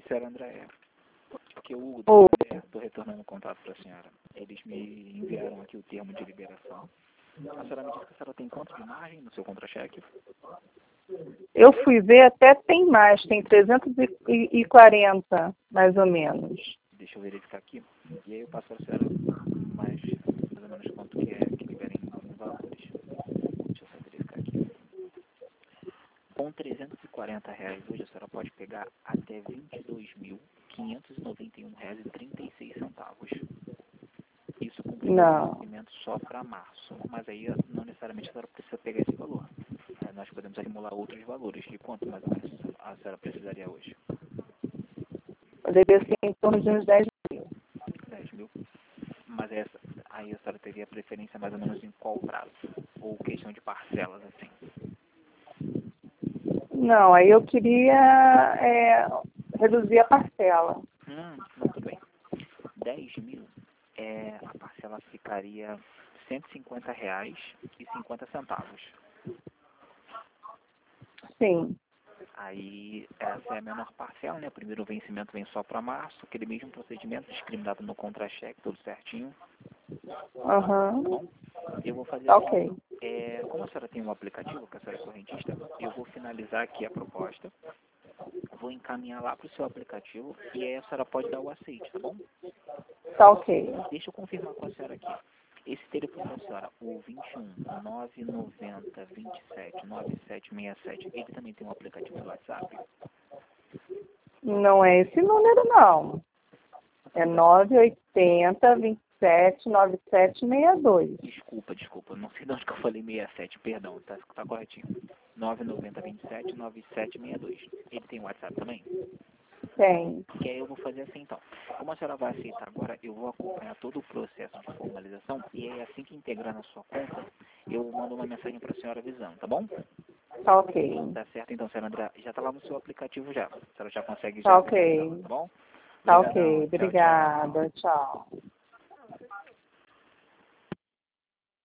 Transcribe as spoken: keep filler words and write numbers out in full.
Senhora Andréia, que o Oi. estou retornando o contato para a senhora. Eles me enviaram aqui o termo de liberação. A senhora me disse que a senhora tem quanto de margem no seu contra-cheque? Eu fui ver, até tem mais, tem trezentos e quarenta, mais ou menos. Deixa eu verificar aqui. E aí eu passo para a senhora mais, mais ou menos quanto que é que liberem em valores. Deixa eu só verificar aqui. Com trezentos e quarenta reais hoje, a senhora pode pegar até vinte e dois mil, quinhentos e noventa e um reais e trinta e seis centavos. Isso com Não. vencimento só para março. Mas aí não necessariamente a senhora precisa pegar esse valor. É, nós podemos acumular outros valores. De quanto mais ou menos a senhora precisaria hoje? Poderia ser em torno de uns dez mil. dez mil. Mas essa, aí a senhora teria preferência mais ou menos em qual prazo? Ou questão de parcelas, assim? Não, aí eu queria é, reduzir a parcela. Hum, não, tudo bem. dez mil, é, a parcela ficaria cento e cinquenta reais e cinquenta centavos. Sim. Aí, essa é a menor parcela, né? O primeiro vencimento vem só para março, aquele mesmo procedimento discriminado no contra-cheque, tudo certinho. Aham. Bom, eu vou fazer Tá assim. ok. É, como a senhora tem um aplicativo, que a senhora é correntista, eu vou finalizar aqui a proposta, vou encaminhar lá para o seu aplicativo e aí a senhora pode dar o aceite, tá bom? Tá ok. Deixa eu confirmar com a senhora aqui. Esse telefone da senhora, o vinte e um, nove nove zero, vinte e sete, nove sete seis sete, ele também tem um aplicativo do WhatsApp? Não é esse número, não. É nove oito zero, vinte e sete, nove sete seis dois. Desculpa, desculpa, não sei de onde que eu falei sessenta e sete, perdão, tá, tá corretinho. nove nove zero, vinte e sete, nove sete seis dois. Ele tem WhatsApp também? Tem. Que aí eu vou fazer assim então. Como a senhora vai aceitar agora, eu vou acompanhar todo o processo de formalização e aí assim que integrar na sua conta, eu mando uma mensagem para a senhora avisando, tá bom? Tá ok. Tá certo então, senhora André. Já tá lá no seu aplicativo já. A senhora já consegue já Tá visualizar, ok. tá bom? Tá Obrigadão. ok. Tchau, tchau. Obrigada. Tchau.